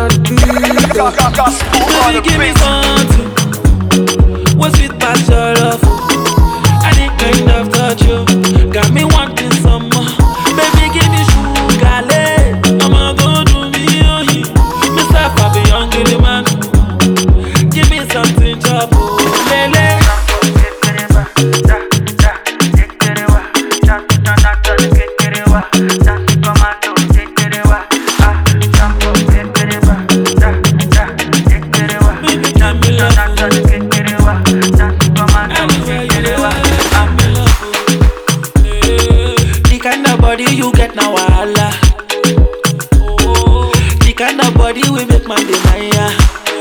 Baby, give me something. What's sweet past your love? Any kind of touch you got me wanting some more. Baby, give me sugar, I'ma go do me, oh, Mr. Fabi, young man. Give me something, chop, lele. You get now, wahala. The kind of body we make man deny.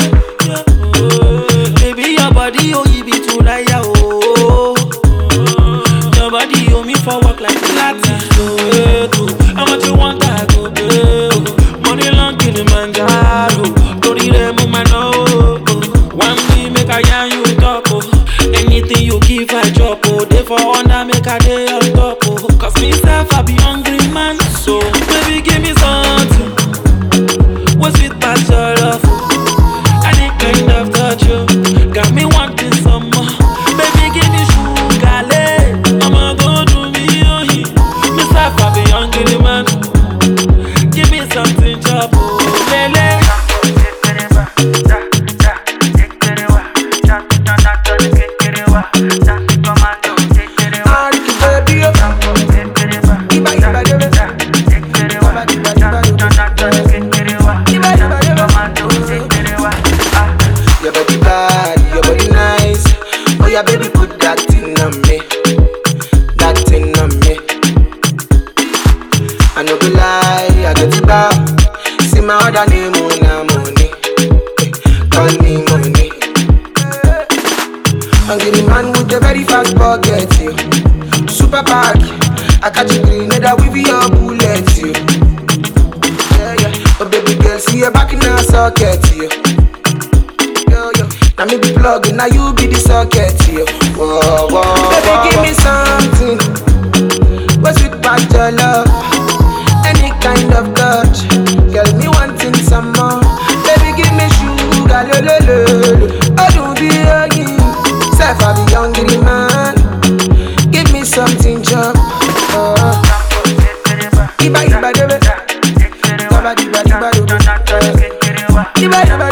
Baby, your body, oh, you be too liar, oh. Your body, oh, me for work like Pilates. How much you want, I go pay. Money long, Kilimanjaro. Don't need them, man, no. One day, make a yarn you talk, oh. Anything you give, I drop, oh. Day for honor, make a day on top, oh. Cause myself, I be hungry, man. So, baby, give me something. What's sweet past your love? Any kind of touch you got me wanting some more. Baby, give me sugar, I'ma go do me, oh, Mr. Fabi, hungry man. Give me something, chop, oh, lele. Yeah, baby, put that thing on me. That thing on me. I no go lie, I get it back. See my other name on money. Call me money. I'm getting man with a very fast pocket, you. Super pack. I catch a grenade with your bullet, you. Yeah. Oh baby girl, see you back in our socket, you. Now me be plugging, now you be the socket, yo. Whoa, whoa, baby, give me something. What's with past your love? Any kind of touch, girl, me wanting some more. Baby, give me sugar, lo lo lo. I don't be again. Self, I be hungry, man. Give me something, chop. Iba, iba, iba, iba, iba, iba, iba, iba, iba, iba.